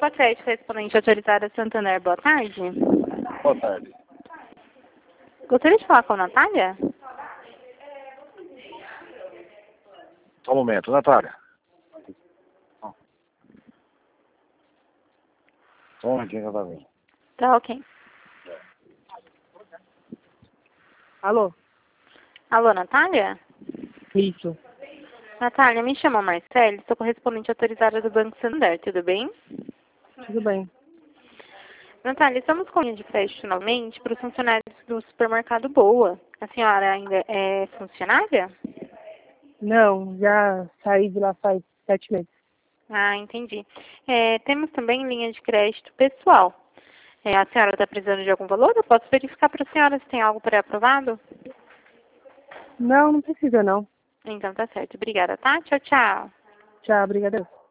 Opa, crédito correspondente autorizada Santander, boa tarde. Boa tarde. Gostaria de falar com a Natália? Só um momento, Natália. Só um momentinho que ela tá vindo. Tá, ok. Alô? Alô, Natália? Isso. Natália, me chamo Marcele, sou correspondente autorizada do Banco Santander, tudo bem? Tudo bem. Natália, estamos com linha de crédito novamente para os funcionários do supermercado Boa. A senhora ainda é funcionária? Não, já saí de lá faz 7 meses. Ah, entendi. Temos também linha de crédito pessoal. A senhora está precisando de algum valor? Eu posso verificar para a senhora se tem algo pré-aprovado? Não, não precisa não. Então tá certo. Obrigada, tá? Tchau, tchau. Tchau, obrigada.